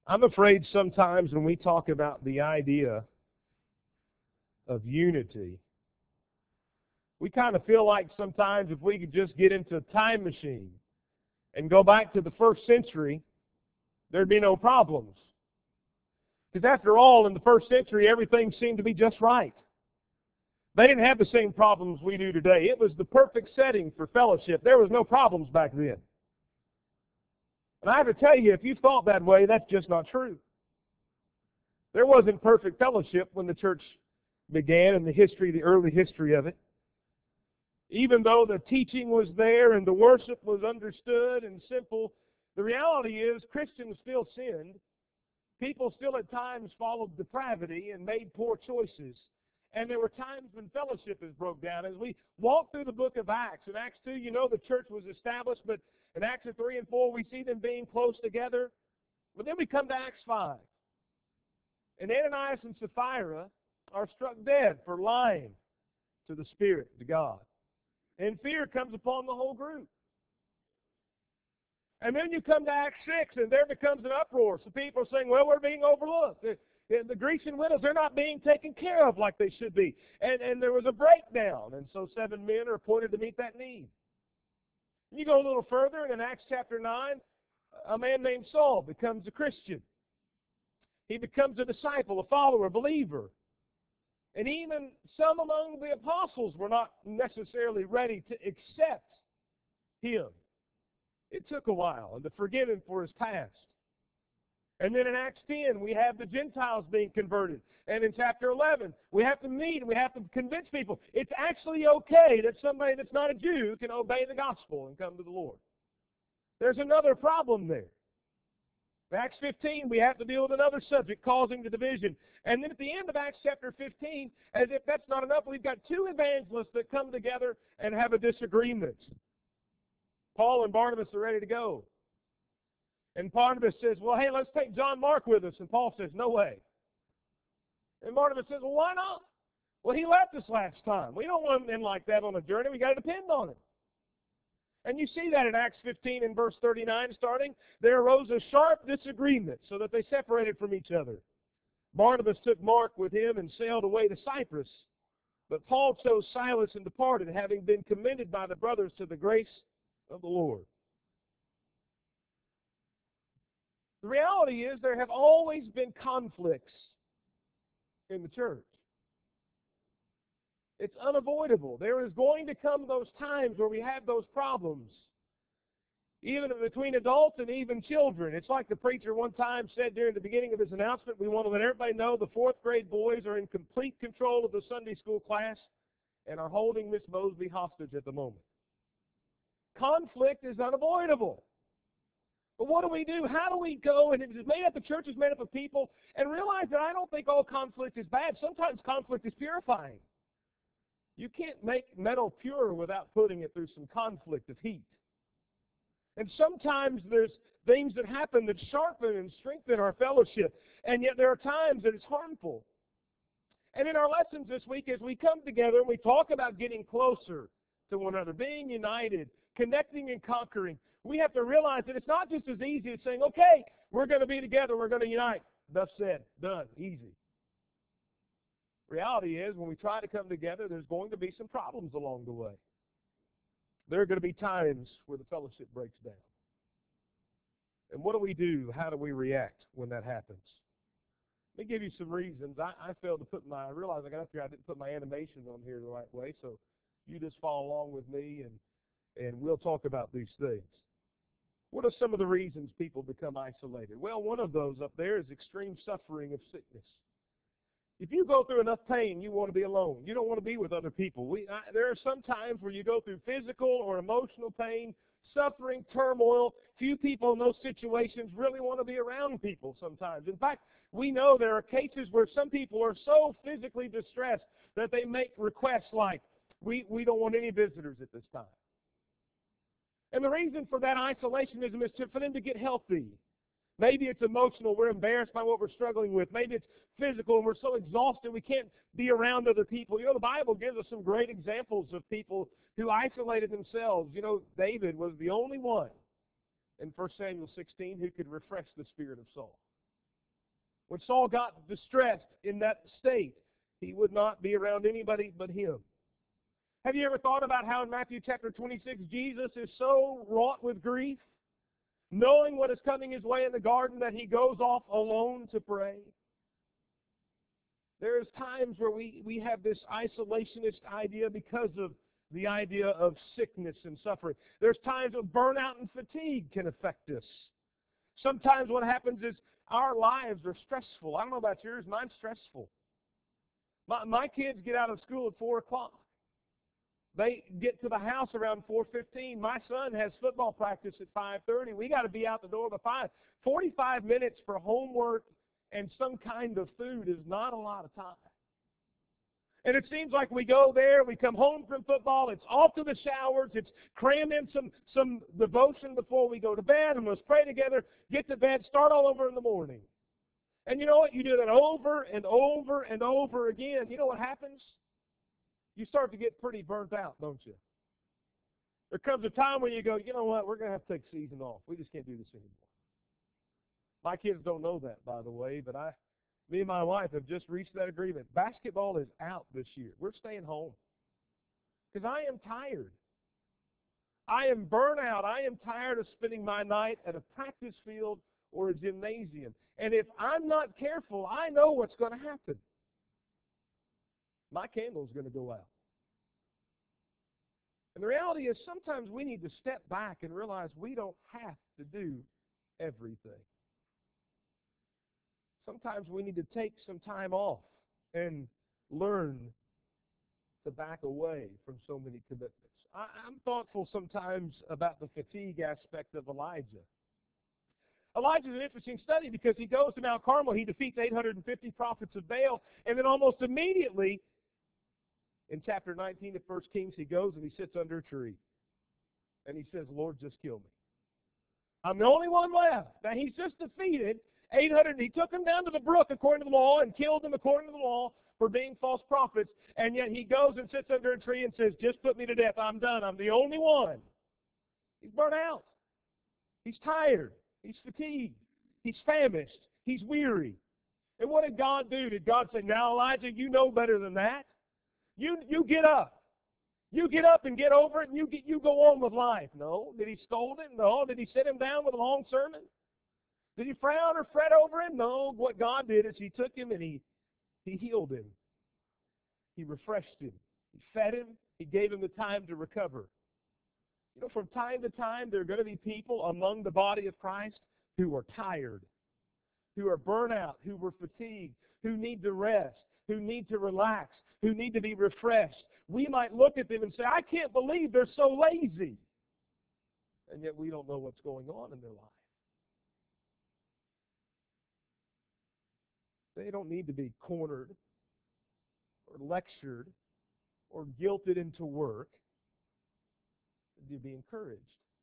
I'm afraid sometimes when we talk about the idea of unity, we kind of feel like sometimes if we could just get into a time machine and go back to the first century, there'd be no problems. Because after all, in the first century, everything seemed to be just right. They didn't have the same problems we do today. It was the perfect setting for fellowship. There was no problems back then. And I have to tell you, if you thought that way, that's just not true. There wasn't perfect fellowship when the church began in the early history of it. Even though the teaching was there and the worship was understood and simple, the reality is Christians still sinned. People still at times followed depravity and made poor choices. And there were times when fellowship is broke down. As we walk through the book of Acts, in Acts 2, you know the church was established, but in Acts 3 and 4, we see them being close together. But then we come to Acts 5. And Ananias and Sapphira are struck dead for lying to the Spirit, to God. And fear comes upon the whole group. And then you come to Acts 6, and there becomes an uproar. So people are saying, well, we're being overlooked. The Grecian widows, they're not being taken care of like they should be. And there was a breakdown. And so 7 men are appointed to meet that need. You go a little further, and in Acts chapter 9, a man named Saul becomes a Christian. He becomes a disciple, a follower, a believer. And even some among the apostles were not necessarily ready to accept him. It took a while, and to forgive him for his past. And then in Acts 10, we have the Gentiles being converted. And in chapter 11, we have to meet and we have to convince people it's actually okay that somebody that's not a Jew can obey the gospel and come to the Lord. There's another problem there. In Acts 15, we have to deal with another subject causing the division. And then at the end of Acts chapter 15, as if that's not enough, we've got two evangelists that come together and have a disagreement. Paul and Barnabas are ready to go. And Barnabas says, well, hey, let's take John Mark with us. And Paul says, no way. And Barnabas says, well, why not? Well, he left us last time. We don't want him in like that on a journey. We got to depend on him. And you see that in Acts 15 and verse 39 starting. There arose a sharp disagreement so that they separated from each other. Barnabas took Mark with him and sailed away to Cyprus. But Paul chose Silas and departed, having been commended by the brothers to the grace of the Lord. The reality is there have always been conflicts in the church. It's unavoidable. There is going to come those times where we have those problems, even between adults and even children. It's like the preacher one time said during the beginning of his announcement, we want to let everybody know the fourth grade boys are in complete control of the Sunday school class and are holding Miss Mosby hostage at the moment. Conflict is unavoidable. But what do? How do we go? And the church is made up of people, and realize that I don't think all conflict is bad. Sometimes conflict is purifying. You can't make metal pure without putting it through some conflict of heat. And sometimes there's things that happen that sharpen and strengthen our fellowship, and yet there are times that it's harmful. And in our lessons this week, as we come together and we talk about getting closer to one another, being united, connecting and conquering, we have to realize that it's not just as easy as saying, okay, we're going to be together, we're going to unite. Thus said, done, easy. Reality is, when we try to come together, there's going to be some problems along the way. There are going to be times where the fellowship breaks down. And what do? How do we react when that happens? Let me give you some reasons. I failed to I realized I got up here, I didn't put my animation on here the right way, so you just follow along with me, and we'll talk about these things. What are some of the reasons people become isolated? Well, one of those up there is extreme suffering of sickness. If you go through enough pain, you want to be alone. You don't want to be with other people. There are some times where you go through physical or emotional pain, suffering, turmoil. Few people in those situations really want to be around people sometimes. In fact, we know there are cases where some people are so physically distressed that they make requests like, we don't want any visitors at this time. And the reason for that isolationism is for them to get healthy. Maybe it's emotional. We're embarrassed by what we're struggling with. Maybe it's physical, and we're so exhausted we can't be around other people. You know, the Bible gives us some great examples of people who isolated themselves. You know, David was the only one in 1 Samuel 16 who could refresh the spirit of Saul. When Saul got distressed in that state, he would not be around anybody but him. Have you ever thought about how in Matthew chapter 26, Jesus is so wrought with grief, knowing what is coming his way in the garden, that he goes off alone to pray? There's times where we have this isolationist idea because of the idea of sickness and suffering. There's times when burnout and fatigue can affect us. Sometimes what happens is our lives are stressful. I don't know about yours, mine's stressful. My kids get out of school at 4 o'clock. They get to the house around 4:15. My son has football practice at 5:30. We got to be out the door by 5. 45 minutes for homework and some kind of food is not a lot of time. And it seems like we go there, we come home from football, it's off to the showers, it's cram in some devotion before we go to bed, and let's pray together, get to bed, start all over in the morning. And you know what? You do that over and over and over again. You know what happens? You start to get pretty burnt out, don't you? There comes a time when you go, you know what, we're going to have to take season off. We just can't do this anymore. My kids don't know that, by the way, but me and my wife have just reached that agreement. Basketball is out this year. We're staying home. Because I am tired. I am burnt out. I am tired of spending my night at a practice field or a gymnasium. And if I'm not careful, I know what's going to happen. My candle's going to go out. And the reality is sometimes we need to step back and realize we don't have to do everything. Sometimes we need to take some time off and learn to back away from so many commitments. I'm thoughtful sometimes about the fatigue aspect of Elijah. Elijah's an interesting study because he goes to Mount Carmel, he defeats 850 prophets of Baal, and then almost immediately, in chapter 19 of 1 Kings, he goes and he sits under a tree. And he says, Lord, just kill me. I'm the only one left. Now, he's just defeated 800. He took them down to the brook according to the law and killed them according to the law for being false prophets. And yet he goes and sits under a tree and says, just put me to death. I'm done. I'm the only one. He's burnt out. He's tired. He's fatigued. He's famished. He's weary. And what did God do? Did God say, now, Elijah, you know better than that? You get up. You get up and get over it, and you go on with life. No. Did he scold him? No. Did he sit him down with a long sermon? Did he frown or fret over him? No. What God did is he took him and he healed him. He refreshed him. He fed him. He gave him the time to recover. You know, from time to time, there are going to be people among the body of Christ who are tired, who are burnt out, who are fatigued, who need to rest, who need to relax, who need to be refreshed. We might look at them and say, I can't believe they're so lazy. And yet we don't know what's going on in their life. They don't need to be cornered or lectured or guilted into work. To be encouraged.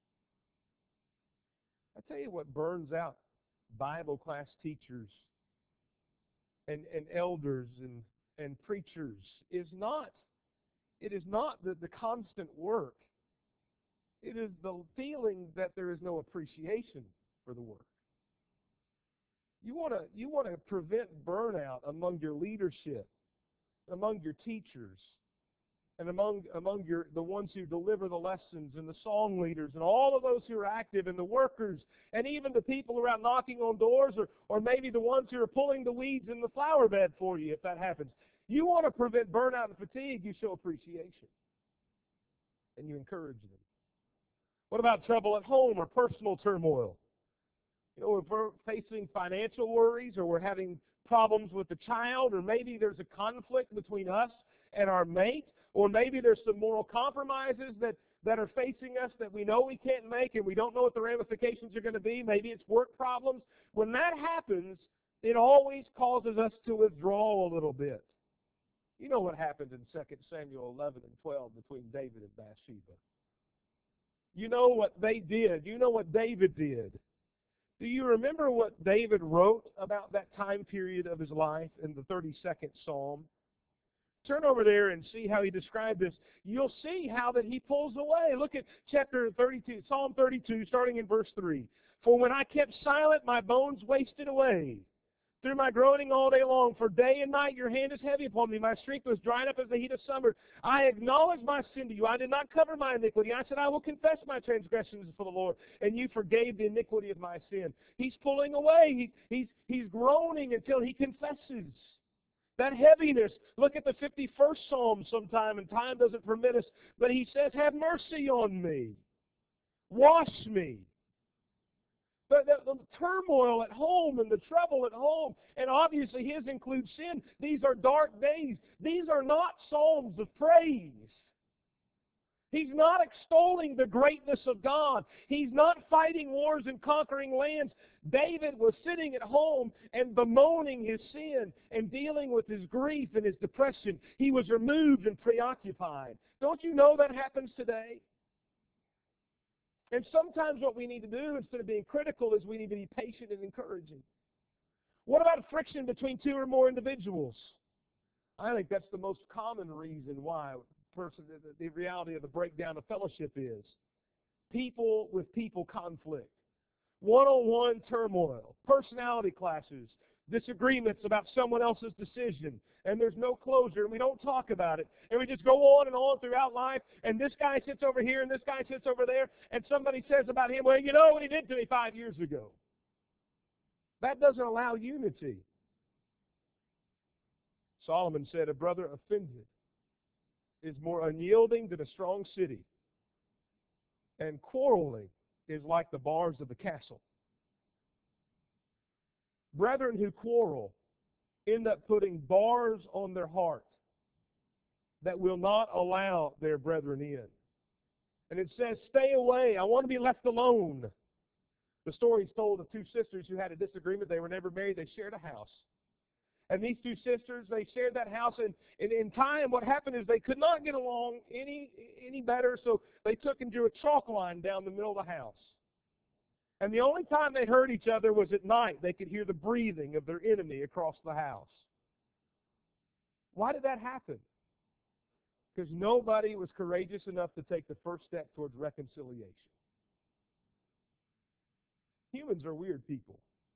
I tell you what burns out Bible class teachers and elders and preachers is not the constant work. It is the feeling that there is no appreciation for the work. You want to prevent burnout among your leadership, among your teachers, and among the ones who deliver the lessons and the song leaders and all of those who are active and the workers and even the people around knocking on doors or maybe the ones who are pulling the weeds in the flower bed for you if that happens. You want to prevent burnout and fatigue, you show appreciation. And you encourage them. What about trouble at home or personal turmoil? You know, if we're facing financial worries or we're having problems with a child or maybe there's a conflict between us and our mate, or maybe there's some moral compromises that are facing us that we know we can't make and we don't know what the ramifications are going to be. Maybe it's work problems. When that happens, it always causes us to withdraw a little bit. You know what happened in 2 Samuel 11 and 12 between David and Bathsheba. You know what they did. You know what David did. Do you remember what David wrote about that time period of his life in the 32nd Psalm? Turn over there and see how he described this. You'll see how that he pulls away. Look at chapter 32, Psalm 32, starting in verse 3. For when I kept silent, my bones wasted away through my groaning all day long. For day and night your hand is heavy upon me. My strength was dried up as the heat of summer. I acknowledged my sin to you. I did not cover my iniquity. I said, I will confess my transgressions for the Lord, and you forgave the iniquity of my sin. He's pulling away. He's groaning until he confesses. That heaviness. Look at the 51st Psalm sometime, and time doesn't permit us, but he says, have mercy on me. Wash me. The turmoil at home and the trouble at home, and obviously his includes sin. These are dark days. These are not psalms of praise. He's not extolling the greatness of God. He's not fighting wars and conquering lands. David was sitting at home and bemoaning his sin and dealing with his grief and his depression. He was removed and preoccupied. Don't you know that happens today? And sometimes what we need to do, instead of being critical, is we need to be patient and encouraging. What about friction between two or more individuals? I think that's the most common reason why the reality of the breakdown of fellowship is. People with people conflict. One-on-one turmoil. Personality clashes. Disagreements about someone else's decision, and there's no closure, and we don't talk about it, and we just go on and on throughout life, and this guy sits over here, and this guy sits over there, and somebody says about him, well, you know what he did to me 5 years ago. That doesn't allow unity. Solomon said, a brother offended is more unyielding than a strong city, and quarreling is like the bars of the castle. Brethren who quarrel end up putting bars on their heart that will not allow their brethren in. And it says, stay away. I want to be left alone. The story is told of two sisters who had a disagreement. They were never married. They shared a house. And these two sisters, they shared that house. And in time, what happened is they could not get along any better. So they took and drew a chalk line down the middle of the house. And the only time they heard each other was at night. They could hear the breathing of their enemy across the house. Why did that happen? Because nobody was courageous enough to take the first step towards reconciliation. Humans are weird people.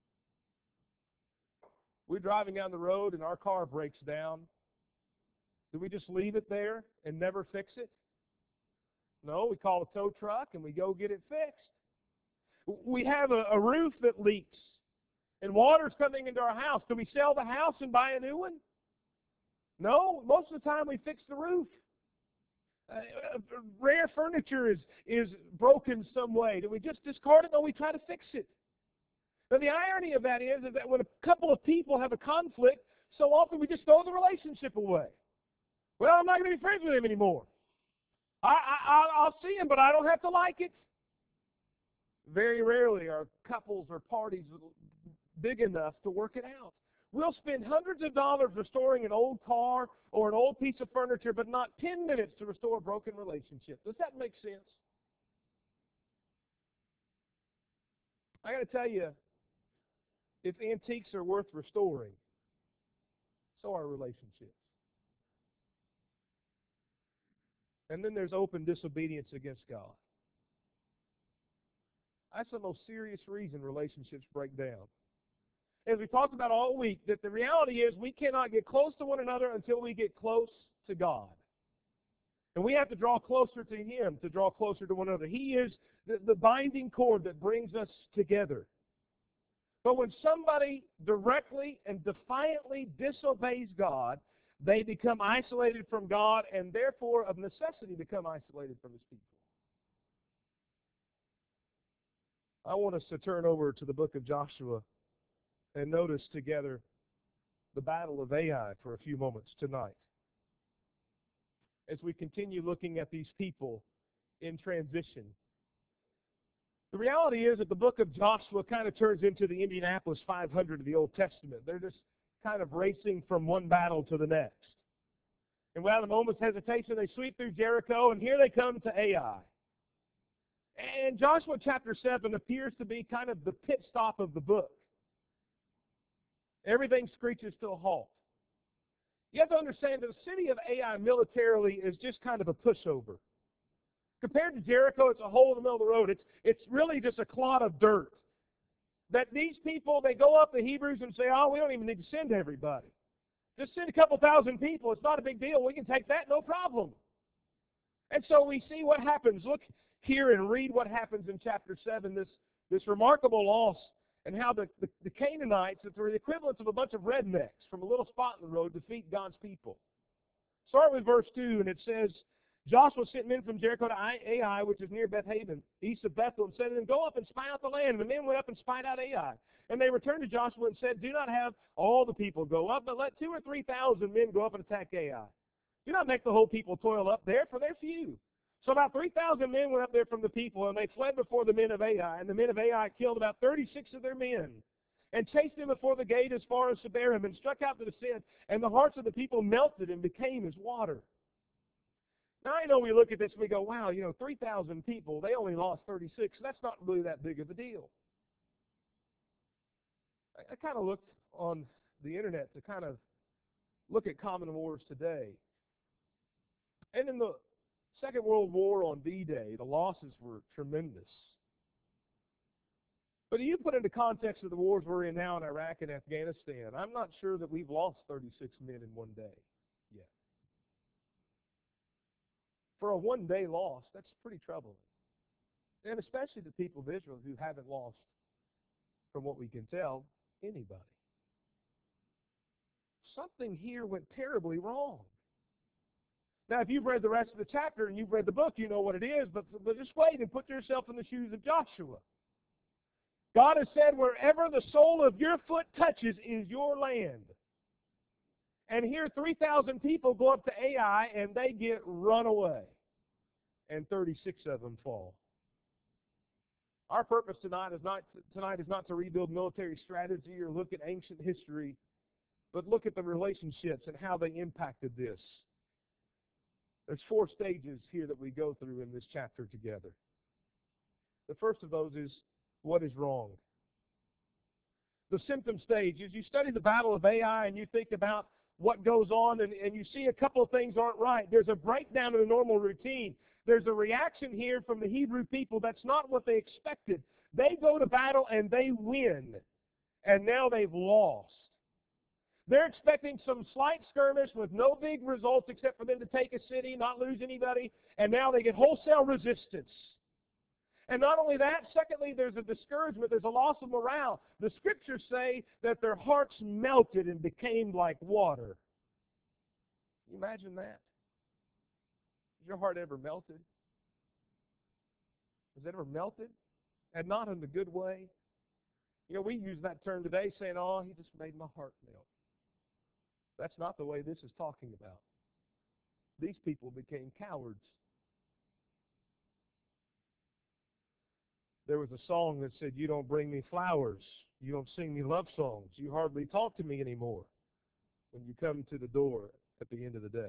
We're driving down the road and our car breaks down. Do we just leave it there and never fix it? No, we call a tow truck and we go get it fixed. We have a roof that leaks, and water's coming into our house. Do we sell the house and buy a new one? No, most of the time we fix the roof. Rare furniture is broken some way. Do we just discard it? No, we try to fix it. Now, the irony of that is that when a couple of people have a conflict, so often we just throw the relationship away. Well, I'm not going to be friends with him anymore. I'll see him, but I don't have to like it. Very rarely are couples or parties big enough to work it out. We'll spend hundreds of dollars restoring an old car or an old piece of furniture, but not 10 minutes to restore a broken relationship. Does that make sense? I got to tell you, if antiques are worth restoring, so are relationships. And then there's open disobedience against God. That's the most serious reason relationships break down. As we talked about all week, that the reality is we cannot get close to one another until we get close to God. And we have to draw closer to Him to draw closer to one another. He is the binding cord that brings us together. But when somebody directly and defiantly disobeys God, they become isolated from God and therefore of necessity become isolated from His people. I want us to turn over to the book of Joshua and notice together the battle of Ai for a few moments tonight. As we continue looking at these people in transition. The reality is that the book of Joshua kind of turns into the Indianapolis 500 of the Old Testament. They're just kind of racing from one battle to the next. And without a moment's hesitation, they sweep through Jericho, and here they come to Ai. And Joshua chapter 7 appears to be kind of the pit stop of the book. Everything screeches to a halt. You have to understand that the city of Ai militarily is just kind of a pushover. Compared to Jericho, it's a hole in the middle of the road. It's really just a clod of dirt. that these people, they go up to Hebrews and say, oh, we don't even need to send everybody. Just send a couple thousand people. It's not a big deal. We can take that, no problem. And so we see what happens. Look here and read what happens in chapter 7, this remarkable loss, and how the Canaanites, that are the equivalents of a bunch of rednecks from a little spot in the road, defeat God's people. Start with verse 2, and it says, Joshua sent men from Jericho to Ai, which is near Beth-Haven, east of Bethel, and said to them, go up and spy out the land. And the men went up and spied out Ai. And they returned to Joshua and said, do not have all the people go up, but let 2,000 or 3,000 men go up and attack Ai. Do not make the whole people toil up there, for they're few. So about 3,000 men went up there from the people, and they fled before the men of Ai. And the men of Ai killed about 36 of their men, and chased them before the gate as far as Sebarim, and struck out to the sea, and the hearts of the people melted and became as water. Now, I know we look at this and we go, wow, 3,000 people, they only lost 36. That's not really that big of a deal. I kind of looked on the internet to kind of look at common wars today. And in the Second World War on D-Day, the losses were tremendous. But if you put into context of the wars we're in now in Iraq and Afghanistan, I'm not sure that we've lost 36 men in one day yet. For a one-day loss, that's pretty troubling. And especially the people of Israel who haven't lost, from what we can tell, anybody. Something here went terribly wrong. Now, if you've read the rest of the chapter and you've read the book, you know what it is, but just wait and put yourself in the shoes of Joshua. God has said, wherever the sole of your foot touches is your land. And here 3,000 people go up to Ai and they get run away. And 36 of them fall. Our purpose tonight is not to rebuild military strategy or look at ancient history, but look at the relationships and how they impacted this. There's 4 stages here that we go through in this chapter together. The first of those is, what is wrong? The symptom stage is you study the Battle of Ai and you think about what goes on and you see a couple of things aren't right. There's a breakdown in the normal routine. There's a reaction here from the Hebrew people that's not what they expected. They go to battle and they win. And now they've lost. They're expecting some slight skirmish with no big results except for them to take a city, not lose anybody, and now they get wholesale resistance. And not only that, secondly, there's a discouragement, there's a loss of morale. The Scriptures say that their hearts melted and became like water. Can you imagine that? Has your heart ever melted? Has it ever melted? And not in the good way. We use that term today saying, oh, he just made my heart melt. That's not the way this is talking about. These people became cowards. There was a song that said, you don't bring me flowers. You don't sing me love songs. You hardly talk to me anymore when you come to the door at the end of the day.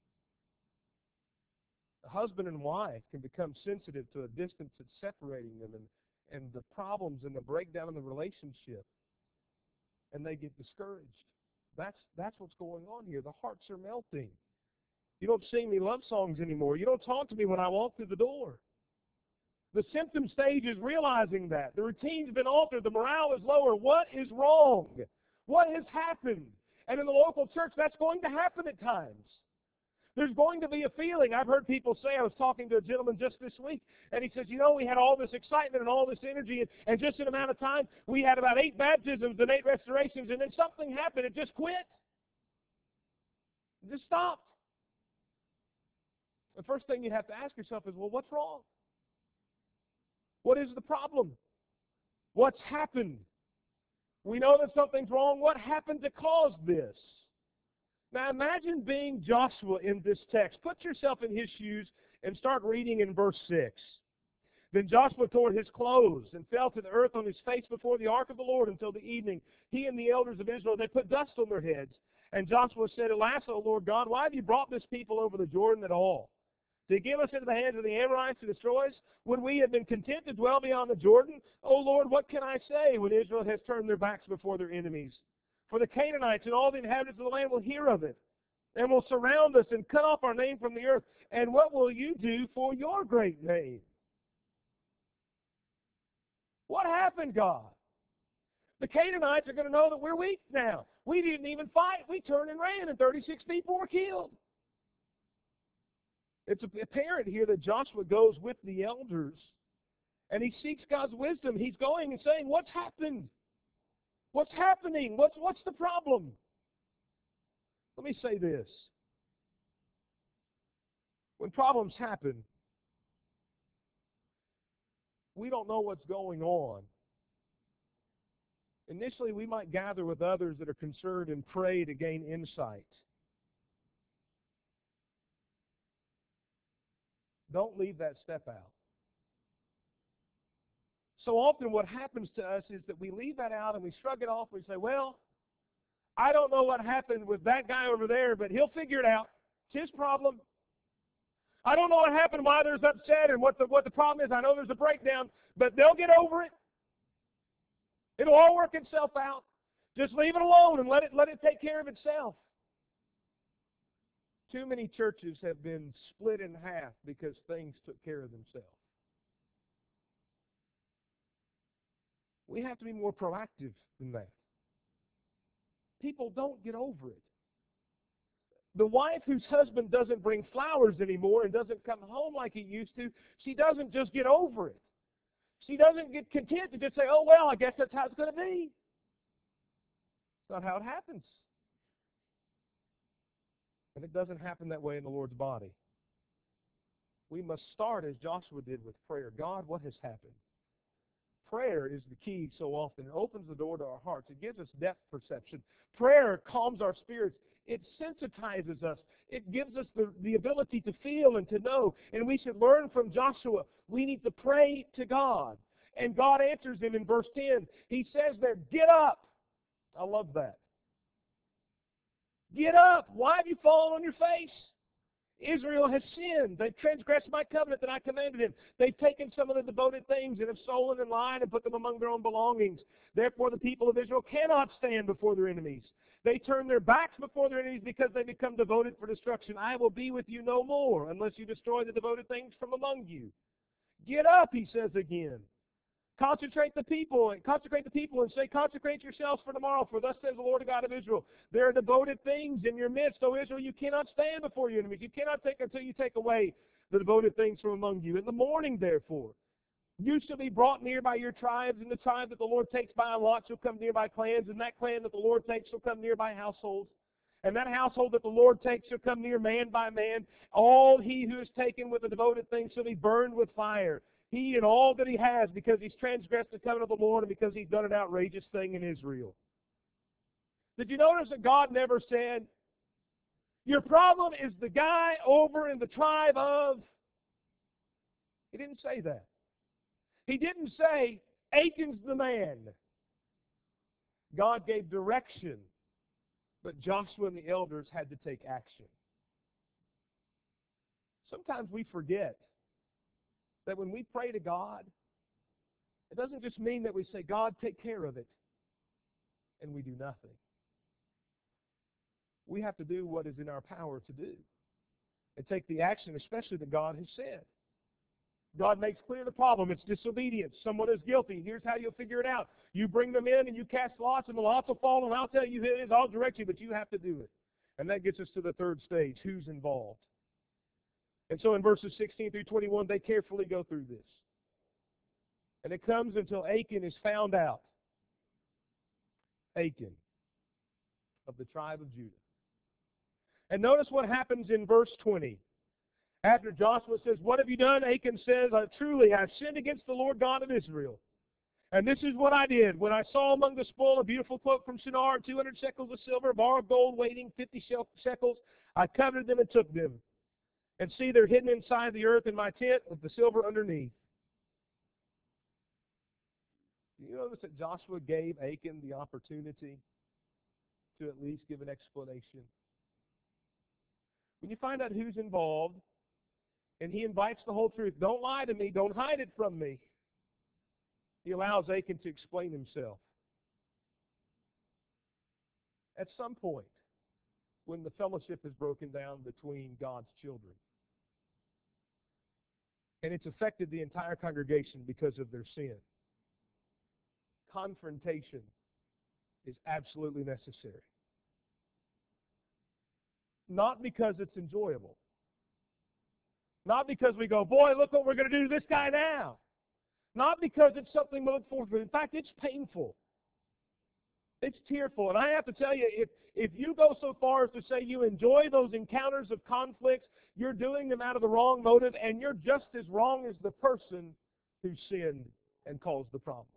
A husband and wife can become sensitive to a distance that's separating them and the problems and the breakdown in the relationship. And they get discouraged. That's what's going on here. The hearts are melting. You don't sing me love songs anymore. You don't talk to me when I walk through the door. The symptom stage is realizing that. The routine's been altered. The morale is lower. What is wrong? What has happened? And in the local church, that's going to happen at times. There's going to be a feeling. I've heard people say, I was talking to a gentleman just this week, and he says, we had all this excitement and all this energy, and just in an amount of time, we had about 8 baptisms and 8 restorations, and then something happened. It just quit. It just stopped. The first thing you have to ask yourself is, well, what's wrong? What is the problem? What's happened? We know that something's wrong. What happened to cause this? Now imagine being Joshua in this text. Put yourself in his shoes and start reading in verse 6. Then Joshua tore his clothes and fell to the earth on his face before the ark of the Lord until the evening. He and the elders of Israel, they put dust on their heads. And Joshua said, alas, O Lord God, why have you brought this people over the Jordan at all? To give us into the hands of the Amorites to destroy us? Would we have been content to dwell beyond the Jordan? O Lord, what can I say when Israel has turned their backs before their enemies? For the Canaanites and all the inhabitants of the land will hear of it, and will surround us and cut off our name from the earth. And what will you do for your great name? What happened, God? The Canaanites are going to know that we're weak now. We didn't even fight. We turned and ran, and 36 people were killed. It's apparent here that Joshua goes with the elders, and he seeks God's wisdom. He's going and saying, what's happened? What's happening? What's the problem? Let me say this. When problems happen, we don't know what's going on. Initially, we might gather with others that are concerned and pray to gain insight. Don't leave that step out. So often what happens to us is that we leave that out and we shrug it off and we say, well, I don't know what happened with that guy over there, but he'll figure it out. It's his problem. I don't know what happened, why there's upset, and what the problem is. I know there's a breakdown, but they'll get over it. It'll all work itself out. Just leave it alone and let it take care of itself. Too many churches have been split in half because things took care of themselves. We have to be more proactive than that. People don't get over it. The wife whose husband doesn't bring flowers anymore and doesn't come home like he used to, she doesn't just get over it. She doesn't get content to just say, oh, well, I guess that's how it's going to be. It's not how it happens. And it doesn't happen that way in the Lord's body. We must start as Joshua did with prayer. God, what has happened? Prayer is the key so often. It opens the door to our hearts. It gives us depth perception. Prayer calms our spirits. It sensitizes us. It gives us the ability to feel and to know. And we should learn from Joshua. We need to pray to God. And God answers him in verse 10. He says there, get up. I love that. Get up. Why have you fallen on your face? Israel has sinned. They've transgressed my covenant that I commanded him. They've taken some of the devoted things and have stolen and lied and put them among their own belongings. Therefore, the people of Israel cannot stand before their enemies. They turn their backs before their enemies because they become devoted for destruction. I will be with you no more unless you destroy the devoted things from among you. Get up, he says again. Consecrate the people and say, consecrate yourselves for tomorrow, for thus says the Lord God of Israel. There are devoted things in your midst, O Israel. You cannot stand before your enemies. You cannot take until you take away the devoted things from among you. In the morning, therefore, you shall be brought near by your tribes, and the tribe that the Lord takes by a lot shall come near by clans, and that clan that the Lord takes shall come near by households. And that household that the Lord takes shall come near man by man. All he who is taken with the devoted things shall be burned with fire. He and all that he has, because he's transgressed the covenant of the Lord and because he's done an outrageous thing in Israel. Did you notice that God never said, your problem is the guy over in the tribe of... He didn't say that. He didn't say, Achan's the man. God gave direction, but Joshua and the elders had to take action. Sometimes we forget that when we pray to God, it doesn't just mean that we say, God, take care of it, and we do nothing. We have to do what is in our power to do and take the action, especially that God has said. God makes clear the problem. It's disobedience. Someone is guilty. Here's how you'll figure it out. You bring them in and you cast lots, and the lots will fall, and I'll tell you who it is. I'll direct you, but you have to do it. And that gets us to the third stage, who's involved. And so in verses 16 through 21, they carefully go through this. And it comes until Achan is found out. Achan of the tribe of Judah. And notice what happens in verse 20. After Joshua says, what have you done? Achan says, truly, I've sinned against the Lord God of Israel. And this is what I did. When I saw among the spoil a beautiful cloak from Shinar, 200 shekels of silver, a bar of gold weighing 50 shekels, I coveted them and took them. And see, they're hidden inside the earth in my tent with the silver underneath. Do you notice that Joshua gave Achan the opportunity to at least give an explanation? When you find out who's involved, and he invites the whole truth, don't lie to me, don't hide it from me, he allows Achan to explain himself. At some point, when the fellowship is broken down between God's children, and it's affected the entire congregation because of their sin, confrontation is absolutely necessary. Not because it's enjoyable. Not because we go, boy, look what we're going to do to this guy now. Not because it's something to look forward to. In fact, it's painful. It's tearful. And I have to tell you, if you go so far as to say you enjoy those encounters of conflicts, you're doing them out of the wrong motive, and you're just as wrong as the person who sinned and caused the problem.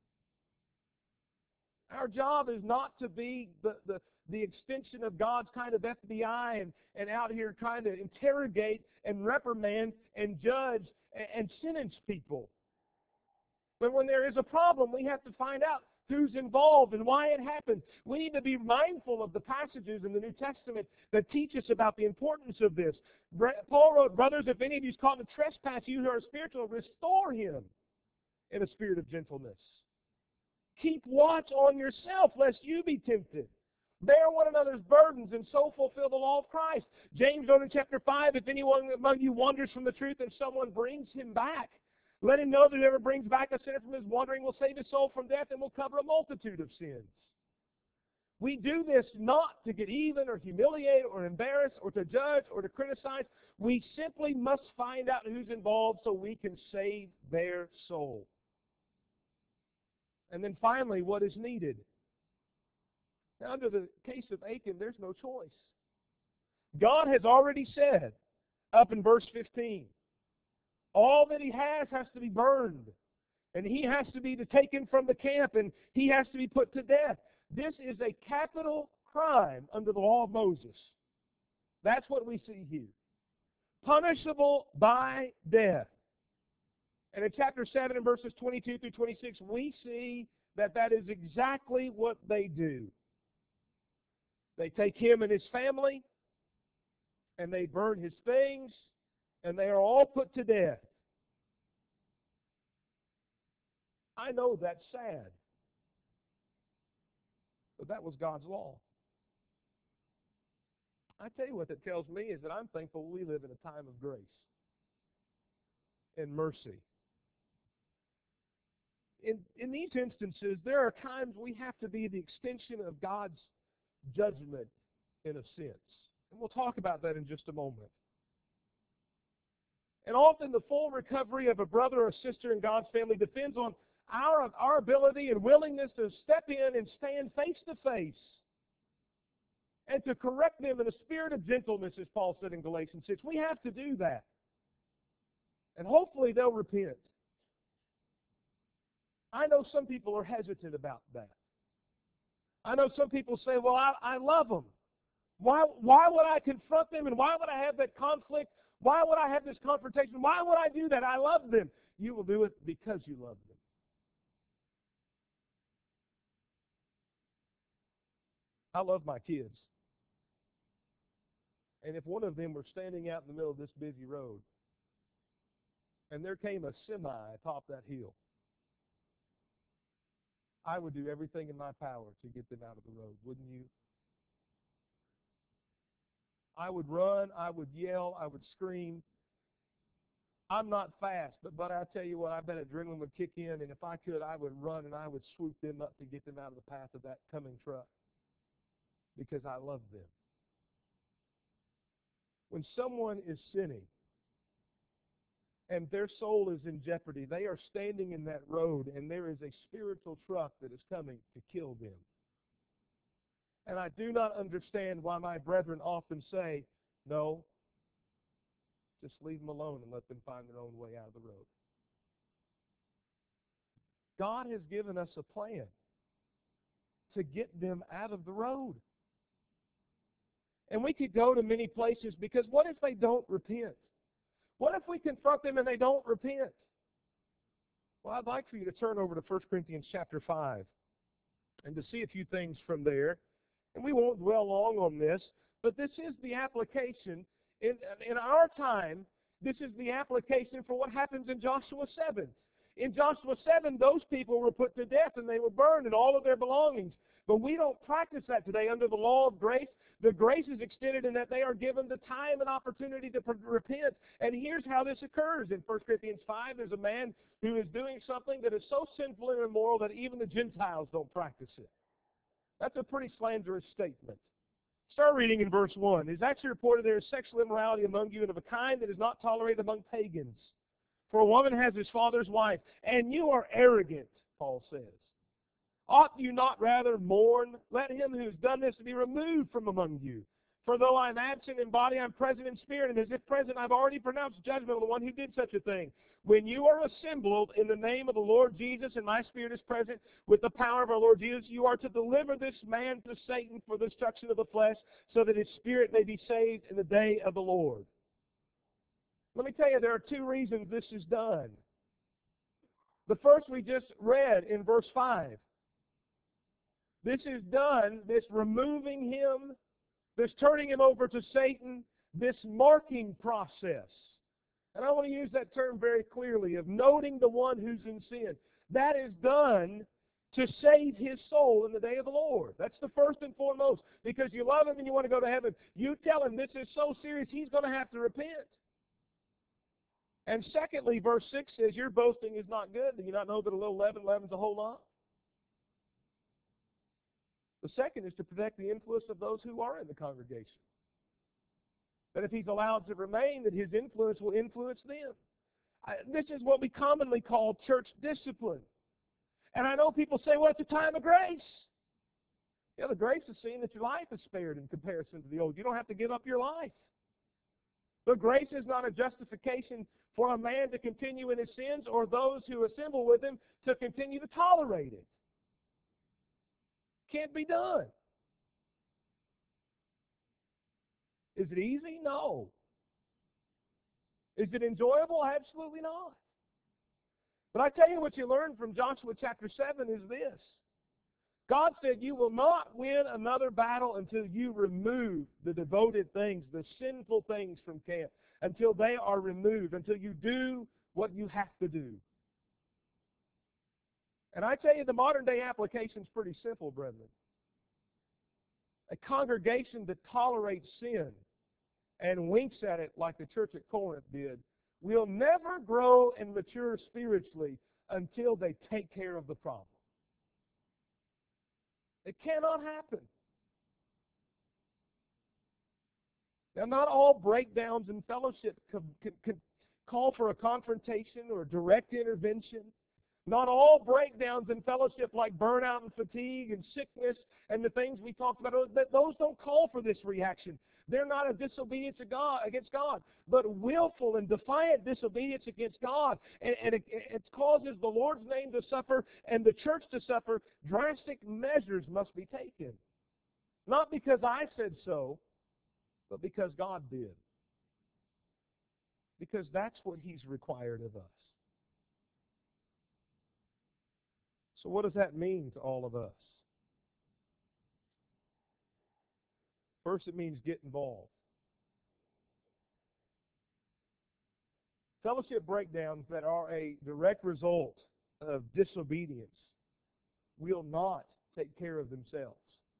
Our job is not to be the extension of God's kind of FBI and out here trying to interrogate and reprimand and judge and sentence people. But when there is a problem, we have to find out who's involved and why it happened. We need to be mindful of the passages in the New Testament that teach us about the importance of this. Paul wrote, brothers, if any of you is caught in a trespass, you who are spiritual, restore him in a spirit of gentleness. Keep watch on yourself, lest you be tempted. Bear one another's burdens, and so fulfill the law of Christ. James wrote in chapter 5, if anyone among you wanders from the truth and someone brings him back, let him know that whoever brings back a sinner from his wandering will save his soul from death and will cover a multitude of sins. We do this not to get even or humiliate or embarrass or to judge or to criticize. We simply must find out who's involved so we can save their soul. And then finally, what is needed? Now, under the case of Achan, there's no choice. God has already said, up in verse 15, all that he has to be burned. And he has to be taken from the camp, and he has to be put to death. This is a capital crime under the law of Moses. That's what we see here. Punishable by death. And in chapter 7 and verses 22 through 26, we see that that is exactly what they do. They take him and his family, and they burn his things, and they are all put to death. I know that's sad, but that was God's law. I tell you what that tells me is that I'm thankful we live in a time of grace and mercy. In these instances, there are times we have to be the extension of God's judgment in a sense. And we'll talk about that in just a moment. And often the full recovery of a brother or sister in God's family depends on our ability and willingness to step in and stand face to face and to correct them in a spirit of gentleness, as Paul said in Galatians 6. We have to do that. And hopefully they'll repent. I know some people are hesitant about that. I know some people say, well, I love them. Why would I confront them, and why would I have that conflict? Why would I have this confrontation? Why would I do that? I love them. You will do it because you love them. I love my kids. And if one of them were standing out in the middle of this busy road, and there came a semi atop that hill, I would do everything in my power to get them out of the road, wouldn't you? I would run, I would yell, I would scream. I'm not fast, but I tell you what, I bet adrenaline would kick in, and if I could, I would run and I would swoop them up to get them out of the path of that coming truck because I love them. When someone is sinning and their soul is in jeopardy, they are standing in that road, and there is a spiritual truck that is coming to kill them. And I do not understand why my brethren often say, no, just leave them alone and let them find their own way out of the road. God has given us a plan to get them out of the road. And we could go to many places because what if they don't repent? What if we confront them and they don't repent? Well, I'd like for you to turn over to 1 Corinthians chapter 5 and to see a few things from there. And we won't dwell long on this, but this is the application. In our time, this is the application for what happens in Joshua 7. In Joshua 7, those people were put to death and they were burned and all of their belongings. But we don't practice that today under the law of grace. The grace is extended in that they are given the time and opportunity to repent. And here's how this occurs. In 1 Corinthians 5, there's a man who is doing something that is so sinful and immoral that even the Gentiles don't practice it. That's a pretty slanderous statement. Start reading in verse 1. It is actually reported there is sexual immorality among you, and of a kind that is not tolerated among pagans. For a woman has his father's wife, and you are arrogant, Paul says. Ought you not rather mourn? Let him who has done this be removed from among you. For though I am absent in body, I am present in spirit, and as if present, I have already pronounced judgment on the one who did such a thing. When you are assembled in the name of the Lord Jesus, and my spirit is present with the power of our Lord Jesus, you are to deliver this man to Satan for the destruction of the flesh, so that his spirit may be saved in the day of the Lord. Let me tell you, there are two reasons this is done. The first we just read in verse 5. This is done, this removing him, this turning him over to Satan, this marking process. And I want to use that term very clearly, of noting the one who's in sin. That is done to save his soul in the day of the Lord. That's the first and foremost. Because you love him and you want to go to heaven. You tell him this is so serious, he's going to have to repent. And secondly, verse 6 says, your boasting is not good. Do you not know that a little leaven leavens a whole lump? The second is to protect the influence of those who are in the congregation. That if he's allowed to remain, that his influence will influence them. This is what we commonly call church discipline. And I know people say, well, it's a time of grace. Yeah, the grace is seeing that your life is spared in comparison to the old. You don't have to give up your life. But grace is not a justification for a man to continue in his sins or those who assemble with him to continue to tolerate it. Can't be done. Is it easy? No. Is it enjoyable? Absolutely not. But I tell you what you learn from Joshua chapter 7 is this. God said you will not win another battle until you remove the devoted things, the sinful things from camp, until they are removed, until you do what you have to do. And I tell you, the modern day application is pretty simple, brethren. A congregation that tolerates sin and winks at it like the church at Corinth did will never grow and mature spiritually until they take care of the problem. It cannot happen. Now, not all breakdowns in fellowship can call for a confrontation or direct intervention. Not all breakdowns in fellowship like burnout and fatigue and sickness and the things we talked about, those don't call for this reaction. They're not a disobedience against God, but willful and defiant disobedience against God. And it causes the Lord's name to suffer and the church to suffer. Drastic measures must be taken. Not because I said so, but because God did. Because that's what He's required of us. So what does that mean to all of us? First, it means get involved. Fellowship breakdowns that are a direct result of disobedience will not take care of themselves.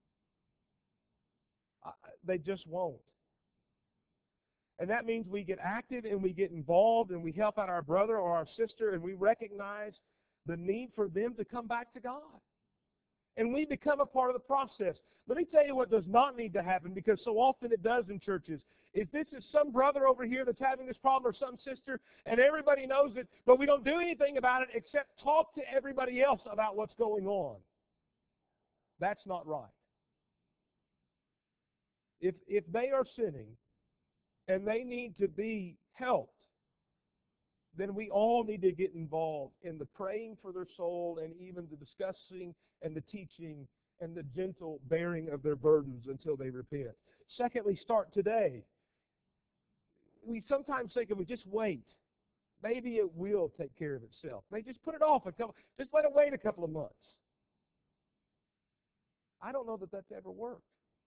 They just won't. And that means we get active and we get involved and we help out our brother or our sister and we recognize the need for them to come back to God. And we become a part of the process. Let me tell you what does not need to happen, because so often it does in churches. If this is some brother over here that's having this problem or some sister, and everybody knows it, but we don't do anything about it except talk to everybody else about what's going on. That's not right. If they are sinning and they need to be helped, then we all need to get involved in the praying for their soul and even the discussing and the teaching and the gentle bearing of their burdens until they repent. Secondly, start today. We sometimes think if we just wait, maybe it will take care of itself. They just put it off just let it wait a couple of months. I don't know that that's ever worked.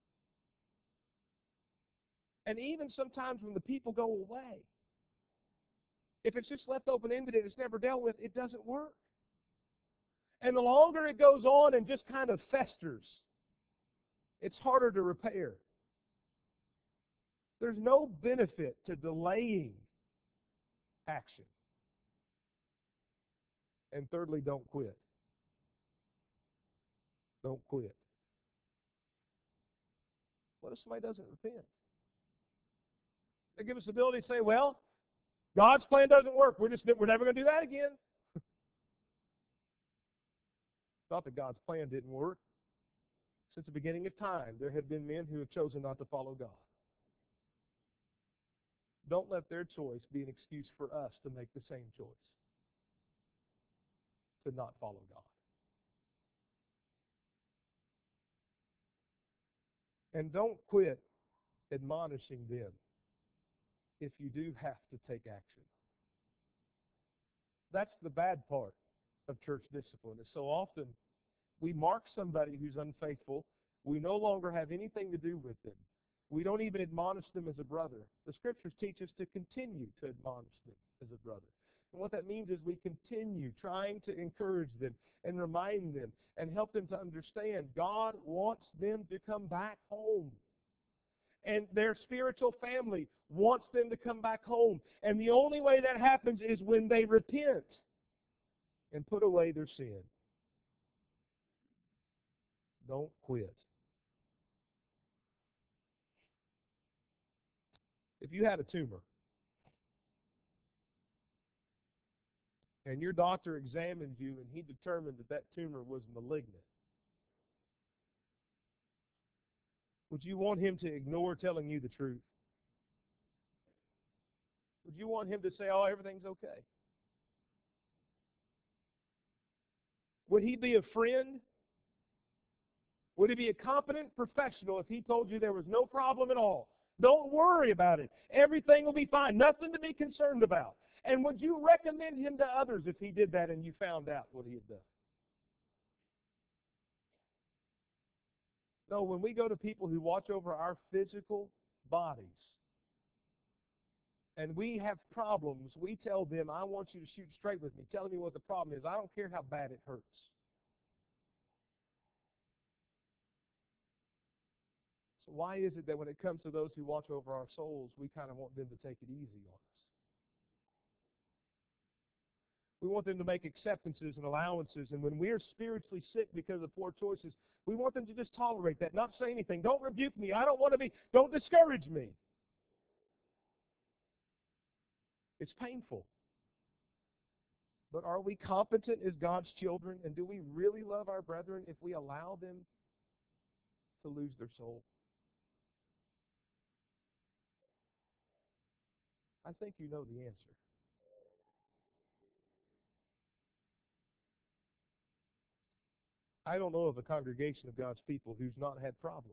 And even sometimes when the people go away, if it's just left open-ended and it's never dealt with, it doesn't work. And the longer it goes on and just kind of festers, it's harder to repair. There's no benefit to delaying action. And thirdly, don't quit. Don't quit. What if somebody doesn't repent? They give us the ability to say, well, God's plan doesn't work. We're never going to do that again. Thought that God's plan didn't work. Since the beginning of time, there have been men who have chosen not to follow God. Don't let their choice be an excuse for us to make the same choice, to not follow God. And don't quit admonishing them if you do have to take action. That's the bad part of church discipline. Is so often we mark somebody who's unfaithful. We no longer have anything to do with them. We don't even admonish them as a brother. The Scriptures teach us to continue to admonish them as a brother. And what that means is we continue trying to encourage them and remind them and help them to understand God wants them to come back home. And their spiritual family wants them to come back home. And the only way that happens is when they repent and put away their sin. Don't quit. If you had a tumor and your doctor examined you and he determined that that tumor was malignant, would you want him to ignore telling you the truth? Would you want him to say, oh, everything's okay? Would he be a friend? Would he be a competent professional if he told you there was no problem at all? Don't worry about it. Everything will be fine. Nothing to be concerned about. And would you recommend him to others if he did that and you found out what he had done? No, when we go to people who watch over our physical bodies and we have problems, we tell them, I want you to shoot straight with me. Tell me what the problem is. I don't care how bad it hurts. So why is it that when it comes to those who watch over our souls, we kind of want them to take it easy on us? We want them to make acceptances and allowances. And when we're spiritually sick because of poor choices, we want them to just tolerate that, not say anything. Don't rebuke me. I don't want to be. Don't discourage me. It's painful. But are we competent as God's children? And do we really love our brethren if we allow them to lose their soul? I think you know the answer. I don't know of a congregation of God's people who's not had problems.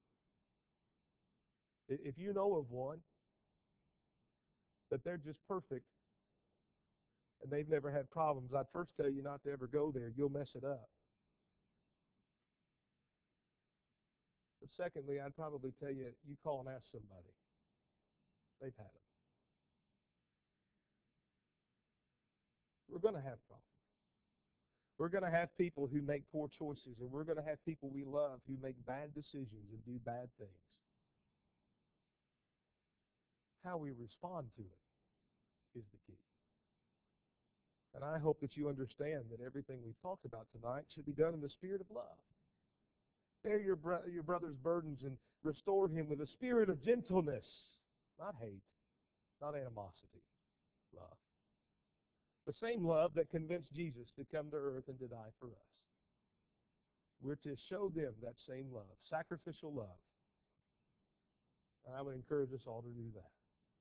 If you know of one, that they're just perfect and they've never had problems, I'd first tell you not to ever go there. You'll mess it up. But secondly, I'd probably tell you, you call and ask somebody. They've had them. We're going to have problems. We're going to have people who make poor choices, and we're going to have people we love who make bad decisions and do bad things. How we respond to it is the key. And I hope that you understand that everything we've talked about tonight should be done in the spirit of love. Bear your brother's burdens and restore him with a spirit of gentleness, not hate, not animosity, love. The same love that convinced Jesus to come to earth and to die for us. We're to show them that same love, sacrificial love. And I would encourage us all to do that.